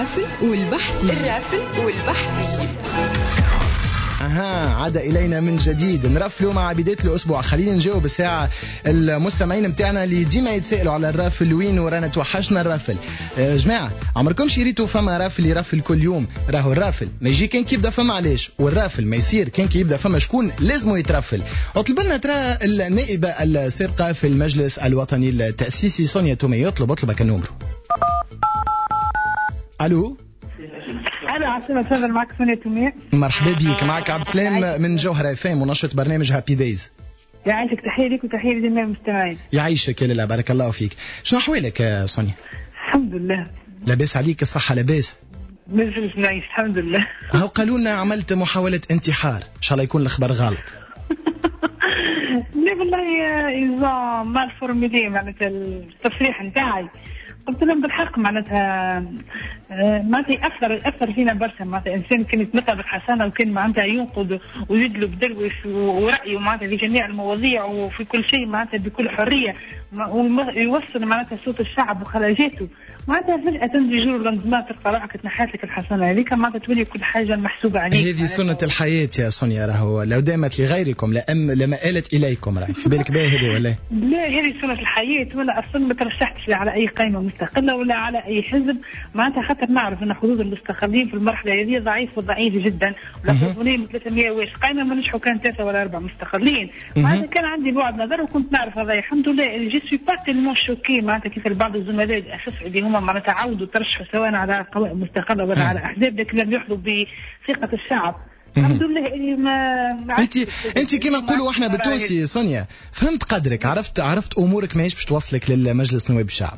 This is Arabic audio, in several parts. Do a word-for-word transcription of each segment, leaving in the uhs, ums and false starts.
الرافل والبحث الرافل والبحث يجي. أها عاد إلينا من جديد نرفلوا مع بداية الأسبوع. خلينا نجاوب الساعة المستمعين متاعنا اللي ديما يتسائلوا على الرافل وين ورانا توحشنا الرافل. أه جماعة عمركم شريتوا فما رافل يرفل كل يوم؟ راهو الرافل ما يجي كان كي يبدا فما علاش، والرافل ما يصير كان كي يبدا فما شكون لازمه يترفل. وطلب لنا ترى النائبة السابقة في المجلس الوطني التأسيسي سونيا تومي يطلب اطلبك النمر. ألو أنا عاصمة تفضل معك سونيا تومي. مرحبا بيك، معك عبد السلام من جوهرة فام منشط برنامج هابي دايز. يعيشك، تحية لك وتحية لجميع المستمعين. يعيشك يا لاله، بارك الله فيك. شنو أحوالك يا سونيا؟ الحمد لله. لاباس عليك؟ الصحة لاباس؟ نجلس نعيش الحمد لله. هاو قالوا لنا عملت محاولة انتحار، إن شاء الله يكون الخبر غلط. لا والله إذا ما الفورميلي معناتها التصريح نتاعي قلت لهم بالحق معناتها معناتها يأثر يأثر فينا برشا. معناتها إنسان كان يتمتع بالحسنة وكان معناتها ينقد ويدلو بدلوش ورأيه معناتها في جميع المواضيع وفي كل شيء معناتها بكل حرية ويوصل معناتها صوت الشعب وخلاجاته. معناتها فجأة تنجي جور لندما ترفع روحك تنحات لك الحسنة هذيك معناتها تولي كل حاجة محسوبة عليك. هذه سنة الحياة يا سونيا، راهو لو دامت لغيركم لأم لما آلت إليكم، راهي في بالك بها هذه ولا؟ لا هذه سنة الحياة، وأنا أصلا ما ترشحتش على أي قائمة مستقلة ولا على أي حزب معناتها خاطر نعرف أن حظوظ المستقلين في المرحلة هذه ضعيف وضعيف جدا. ولا ثلاثمية واش قائمة ما نجحوا كان ثلاثة ولا أربعة مستقلين. معناتها كان عندي بعد نظر وكنت نعرف هذا الحمد لله. جي سوي با تيلمون شوكي معناتها كيف بعض الزملاء الأساس اللي هما معناتها عودوا ترشحوا سواء على قوائم مستقلة ولا على أحزاب لكن لم يحظوا بثقة الشعب. الحمد لله اللي ما انت انت كما نقولوا احنا بالتونسي سونيا فهمت قدرك، عرفت عرفت امورك ماهيش باش توصلك للمجلس نواب الشعب.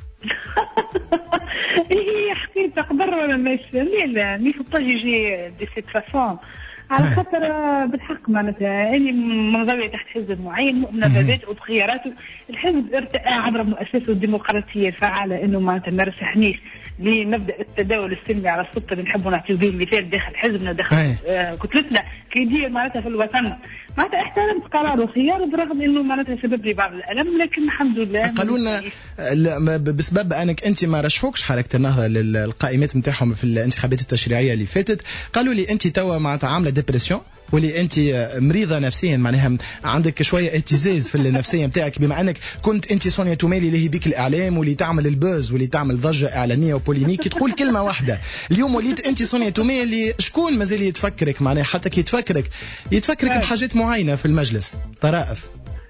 هي حكيت تقدر ولا ماشي لا لا مي فو با جيجي دي سيت فاسون على خاطر بالحق معناتها اني منضويه تحت حزب معين مؤمنه بذاته وبخياراته. الحزب ارتأى عبر مؤسسه الديمقراطيه الفعاله انه معناتها ما رشحنيش لنبدا التداول السلمي على السلطه اللي نحبوا نعطيو به المثال داخل حزبنا داخل آه كتلتنا كي يدير معناتها في الوطن. معناتها احترمت قراره وخياره برغم انه معناتها سبب لي بعض الالم لكن الحمد لله. قالوا لنا بسبب انك انت ما رشحوكش حركه النهضه للقائمات نتاعهم في الانتخابات التشريعيه اللي فاتت، قالوا لي انت توا معناتها عامله ديبرسيون واللي انت مريضه نفسيا معناها عندك شويه اهتزاز في النفسيه نتاعك بما انك كنت انت سونيا تومي اللي هي بيك الاعلام واللي تعمل البوز واللي تعمل ضجه اعلاميه وبوليميك تقول كلمه واحده. اليوم وليت انت سونيا تومي اللي شكون مازال يتفكرك معناها حتى كي يتفكرك يتفكرك بحاجات معينه في المجلس طرائف.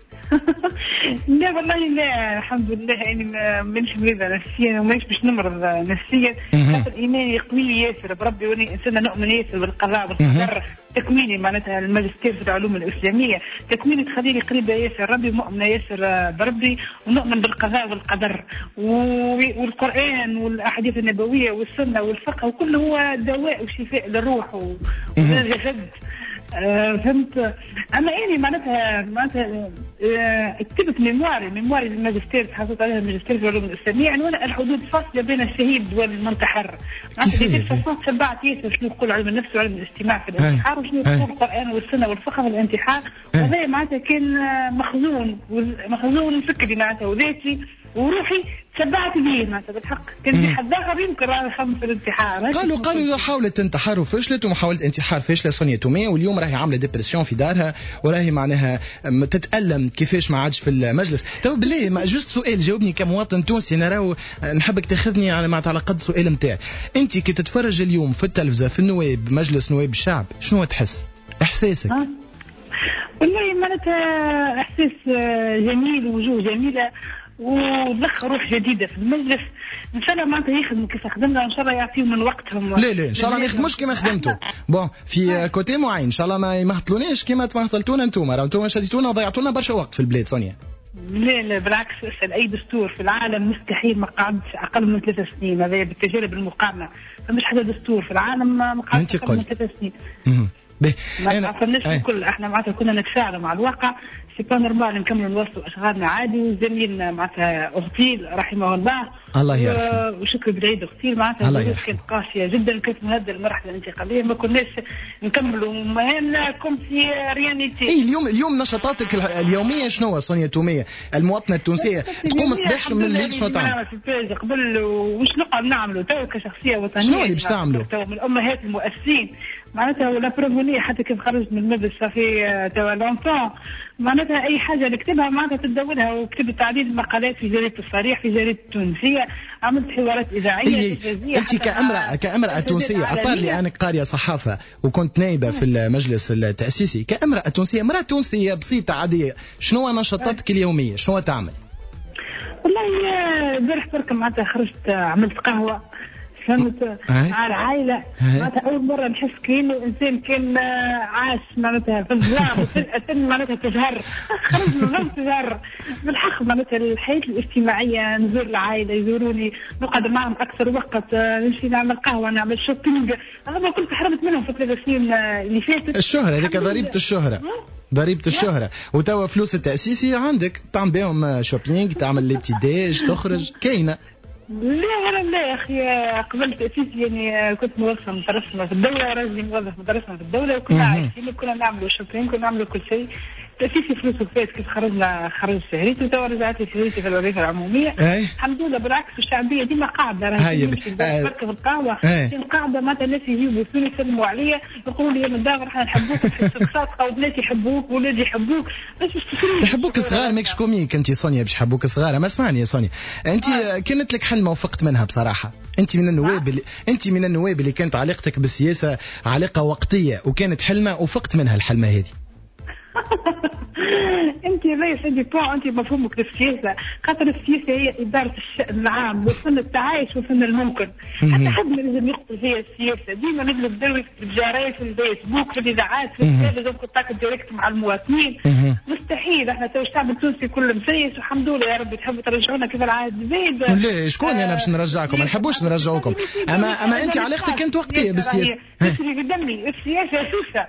لا والله لا الحمد لله اني مانيش مريضه نفسيا ومانيش باش نمرض نفسيا خاطر ايماني قوي ياسر بربي واني انسانه نؤمن ياسر بالقضاء والقدر. تكويني معناتها الماجستير في العلوم الاسلاميه تكويني تخليني قريبه ياسر ربي مؤمنه ياسر بربي ونؤمن بالقضاء والقدر والقران والاحاديث النبويه والسنه والفقه وكله هو دواء وشفاء للروح وللجسد. آه فهمت. اما اني معناتها معناتها آه كتبت ميمواري ميمواري الماجستير تحصلت عليها الماجستير في العلوم الاسلاميه عنوان الحدود فاصله بين الشهيد والمنتحر. معناتها في الفصل تبعت ياسر شنو يقول علم النفس وعلم الاجتماع في الانتحار وشنو يقول القران والسنه والفقه في الانتحار. وهذا معناتها كان مخزون مخزون فكري معناتها وذاتي وروحي تبعت به معناتها بالحق كان في حد اخر يمكن راه خمس في الانتحار. قالوا قالوا حاولت تنتحر وفشلت ومحاولة انتحار فاشلة سونيا تومي واليوم راهي عاملة ديبرسيون في دارها وراهي معناها تتألم كيفاش ما عادش في المجلس. تو بالله ما جوست سؤال جاوبني كمواطن تونسي انا راهو نحبك تاخذني على معناتها على قد سؤال نتاعي. انت كي تتفرج اليوم في التلفزة في النواب مجلس نواب الشعب شنو تحس؟ احساسك؟ والله معناتها احساس جميل ووجوه جميلة ودخل روح جديدة في المجلس. ان شاء الله معناتها يخدموا كيف خدمنا وان شاء الله يعطيهم من وقتهم. لا لا ان شاء الله ما يخدموش كما خدمتوا بون في كوتي معين ان شاء الله ما يمهطلوناش كما تمهطلتونا انتم. راه انتم شديتونا وضيعتونا برشا وقت في البلاد سونيا. لا لا بالعكس اسال اي دستور في العالم مستحيل ما قعدش اقل من ثلاث سنين. هذا بالتجارب المقارنه فمش حدا دستور في العالم ما قعدش اقل من ثلاث سنين. ما عرفناش الكل، احنا معناتها كنا نتفاعلوا مع الواقع، سي با نورمال نكملوا نوصلوا اشغالنا عادي. وزميلنا معناتها اغتيل رحمه الله، الله يرحمه، وشكري بالعيد اغتيل، معناتها الظروف كانت قاسيه جدا، كانت من هذه المرحله الانتقاليه ما كناش نكملوا مهامنا كوم سي ريانيتي. اي اليوم اليوم نشاطاتك اليوميه شنو سونيا توميه المواطنه التونسيه تقوم الصباح من الليل شنو تعمل؟ قبل وش نقعد نعملوا تو كشخصيه وطنيه؟ شنو اللي باش تعملوا؟ من الامهات المؤسسين معناتها ولا بريفوني، حتى كيف خرجت من المدرسه صافي توا لونتون، معناتها اي حاجه نكتبها معناتها تدونها، وكتبت عديد المقالات في جريده الصريح، في جريده التونسيه، عملت حوارات اذاعيه. انت كامراه كامراه تونسيه، عطار لي انك قاريه صحافه وكنت نائبه في المجلس التاسيسي، كامراه تونسيه، امراه تونسيه بسيطه عاديه، شنو نشاطاتك اليوميه؟ شنو تعمل؟ والله البارح برك معناتها خرجت عملت قهوه، فهمت، مع العائله، معناتها اول مره نحس كأنه انسان كان عاش معناتها في الزرع وفجاه معناتها تجهر، خرجنا من تجهر بالحق، معناتها الحياه الاجتماعيه، نزور العائله يزوروني، نقعد معهم اكثر وقت، نمشي نعمل قهوه، نعمل شوبينج، هذا كنت حرمت منهم في الثلاث سنين اللي فاتت. الشهره هذيك ضريبه الشهره، ضريبة الشهرة، وتوا فلوس التأسيسي عندك تعمل بهم شوبينج، تعمل لي بتيداج، تخرج كاينة. لا ولا لا يا اخي، قبل تأسيسي يعني كنت موظفة مدرسة في الدولة، راجلي موظف مدرسة في الدولة، وكنا عايشين كنا نعملوا شوبينج، كنا نعملوا كل شيء. تأسيسي فلوسه فات كيف خرجنا خرج شهريتي، وتوا رجعت شهريتي في الوظيفة العمومية. أي. الحمد لله، بالعكس الشعبية ديما قاعدة، راهي نمشي بركة في القهوة، كاين قاعدة معناتها الناس يجيبوا يسولوا يسلموا عليا، يقولوا لي يا مدام احنا نحبوك في الصفقات، والناس يحبوك ولاد يحبوك، بس يحبوك صغار ماكش كوميك انت سونيا باش يحبوك صغار. ما اسمعني يا سونيا، انت كانت لك حلمة وفقت منها بصراحة، انت من النواب اللي انت من النواب اللي كانت علاقتك بالسياسة علاقة وقتية وكانت حلمة وفقت منها الحلمة هذه. انت لا سيدي بون، انت مفهومك للسياسه، خاطر السياسه هي اداره الشان العام وفن التعايش وفن الممكن، حتى حد ما لازم يقتل فيها السياسه، ديما نجلب دروي في الجرايد، في الفيسبوك، في الاذاعات، في التلفزيون، كونتاكت ديريكت مع المواطنين، مستحيل. احنا تو الشعب التونسي كله مسيس، والحمد لله يا رب تحبوا ترجعونا كيف العاد زيد. لا شكون انا باش نرجعكم؟ ما نحبوش نرجعوكم، اما اما انت علاقتك كانت وقتيه بالسياسه. تسري في دمي السياسه سوسه.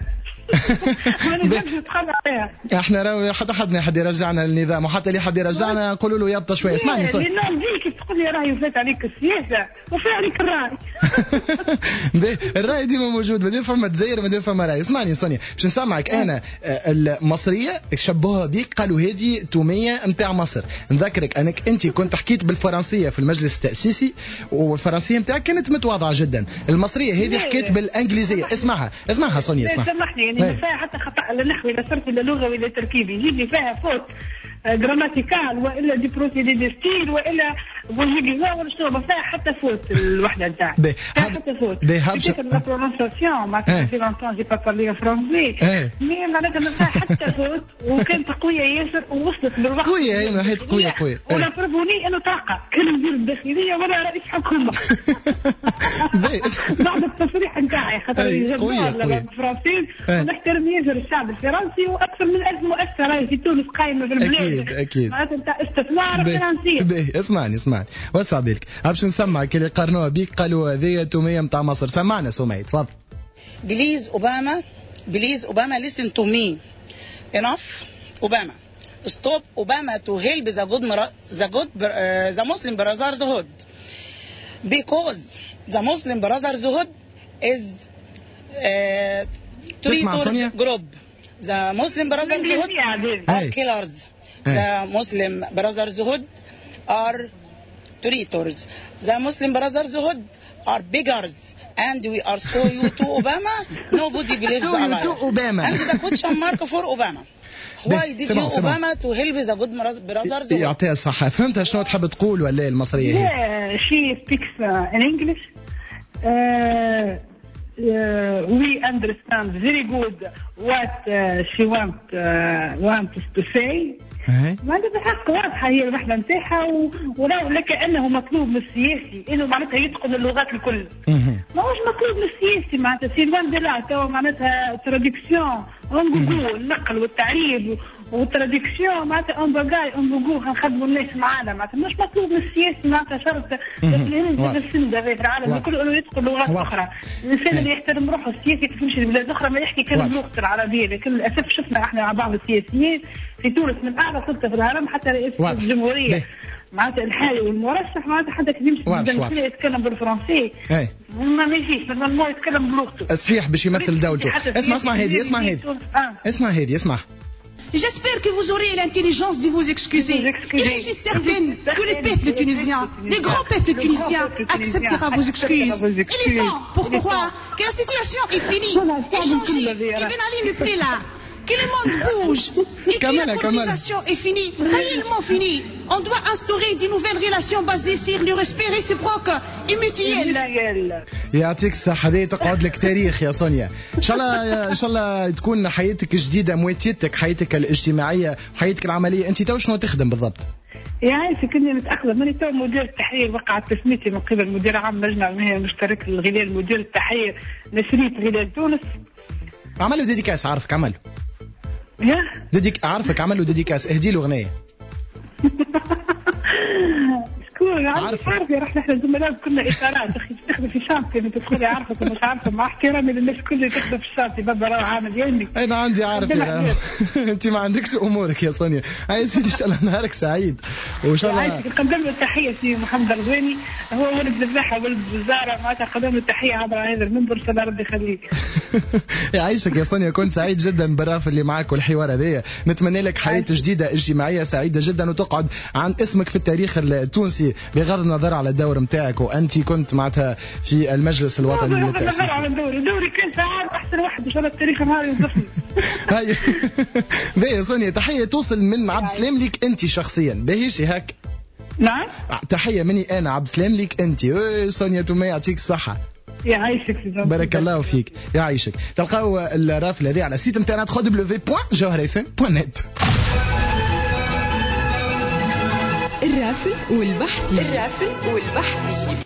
احنا راهو حتى حد ما حد يرجعنا للنظام، وحتى اللي حد يرجعنا نقولوا له يبطل شويه. اسمعني سوني، لانه نجيك تقول لي راهي فات عليك السياسه وفي عليك الراي. الراي ديما موجود، مادام فما تزاير مادام فما راي. اسمعني سونيا باش نسمعك انا المصريه شبهوها بيك، قالوا هذه توميه نتاع مصر. نذكرك انك انت كنت حكيت بالفرنسيه في المجلس التاسيسي، والفرنسيه نتاعك كانت متواضعه جدا. المصريه هذه حكيت بالانجليزيه. اسمعها اسمعها سونيا، اسمعها. سامحني يعني ما فيها حتى خطا لا نحوي لا صرفي لا لغوي لا تركيبي، يجيب لي فيها فوت جراماتيكال والا دي بروسيدي دي ستيل والا بولجيكي ولا شنو، ما فيها حتى فوت الوحده نتاعها، فيها حتى فوت. كيف لا برونونسياسيون معناتها في لونتون جي با بارلي فرونسي، مي معناتها ما فيها حتى فوت، وكانت قويه ياسر ووصلت بالوقت. قويه هي من حيث قويه قويه، ولا بربوني انه طاقه كان وزير الداخليه ولا رئيس حكومه. بعد التصريح نتاعي خاطر يجبروا الفرنسيين، ونحترم ياسر الشعب الفرنسي، واكثر من ألف مؤسسه في تونس قايمه في البلاد. اكيد اكيد معناتها نتاع استثمار فرنسي. باهي اسمعني اسمعني وسع بالك، باش نسمعك اللي قارنوها بيك قالوا هذه توميه نتاع مصر. سمعنا سمية تفضل. بليز اوباما بليز اوباما listen to me enough Obama stop Obama to help the good the good uh, the Muslim Brotherhood because the Muslim Brotherhood is uh, traitors group. The Muslim Brotherhood are killers. The Muslim Brotherhood are traitors. The Muslim Brotherhood are beggars, and we are so you to Obama. Nobody believes the lie. to Obama. And the question mark for Obama. Why did you Obama to help the good Brotherhood? يعطيها الصحة. فهمت شنو تحب تقول ولا المصرية هي؟ Yeah, she speaks uh, in English. Uh, Uh, we understand very good what uh, she want uh, wants to say. معناتها بحق واضحة هي الوحدة نتاعها، ولو لكأنه مطلوب من السياسي إنه معناتها يتقن اللغات الكل. ماهوش مطلوب السياسي معناتها سيلفان ديلا توا معناتها تراديكسيون اونغوغو النقل والتعريب والتراديكسيون معناتها اون باغاي اونغوغو هنخدموا الناس معانا معناتها مش مطلوب السياسي معناتها شرط الهند السند في العالم الكل انه يدخل لغات اخرى الانسان اللي يحترم روحه السياسي كيف يمشي لبلاد اخرى ما يحكي كلمه لغته العربيه لكن للاسف شفنا احنا مع بعض السياسيين في تونس من اعلى سلطه في العالم حتى رئيس الجمهوريه معناتها الحالي والمرشح معناتها حتى كي يمشي بالدنماركية يتكلم بالفرنسي ما ما يجيش ما يتكلم بلغته صحيح باش يمثل دولته. اسمع اسمع هذه اسمع هذه اسمع هذه اسمع. J'espère que vous aurez l'intelligence de vous excuser. Et je suis certaine que le peuple tunisien, le grand peuple tunisien, acceptera vos excuses. Il est temps pour croire que la situation est finie, est changée, et Ben Ali n'est plus là. Que le monde bouge et que la colonisation est finie, réellement finie. On doit instaurer de nouvelles relations basées sur le respect réciproque et mutuel. يعطيك الصحة. هذه تقعد لك تاريخ يا سونيا. إن شاء الله إن شاء الله تكون حياتك جديدة مواتيتك حياتك الاجتماعية وحياتك العملية. أنت تو شنو تخدم بالضبط؟ يا عايشة كني متأخذة ماني تو مدير التحرير وقعت تسميتي من قبل مدير عام لجنة المهنية المشتركة للغلال مدير التحرير نشرية غلال تونس. عملوا ديديكاس عارفك عملوا. يا ديديك عارفك عملوا ديديكاس اهدي له اغنيه. شكون عارف عارف يا رحنا احنا زملاء كنا اطارات اخي تخدم في شانتي تدخلي عارفك ومش عارفه مع احترامي للناس كلها تخدم في الشانتي بابا راه عامل يمي. انا عندي عارف يا انت ما عندكش امورك يا سونيا. هاي سيدي ان شاء الله نهارك سعيد وان شاء الله. نقدم له التحيه سي محمد الغواني هو ولد الفلاحه ولد الوزاره معناتها قدم له التحيه عبر هذا المنبر ان شاء الله ربي يخليك. يعيشك يا سونيا. كنت سعيد جدا بالرافه اللي معك والحوار هذايا. نتمنى لك حياه جديده اجتماعيه سعيده جدا وتقعد عن اسمك في التاريخ التونسي بغض النظر على الدور نتاعك وانت كنت معناتها في المجلس الوطني للتاسيس. على دوري دوري كان ساعات احسن واحد ان شاء الله التاريخ نهار يوظفني. هاي باهي سونيا تحيه توصل من عبد السلام ليك انت شخصيا. باهيش هيك؟ نعم تحيه مني انا عبد السلام ليك انت. سونيا توما يعطيك الصحه. يعيشك بارك الله فيك. يعيشك. تلقاو الرافل هذه على السيت نتاعنا دبليو دبليو دبليو بوان جوهر اف ام بوان نت. الرافل والبحث الرافل والبحث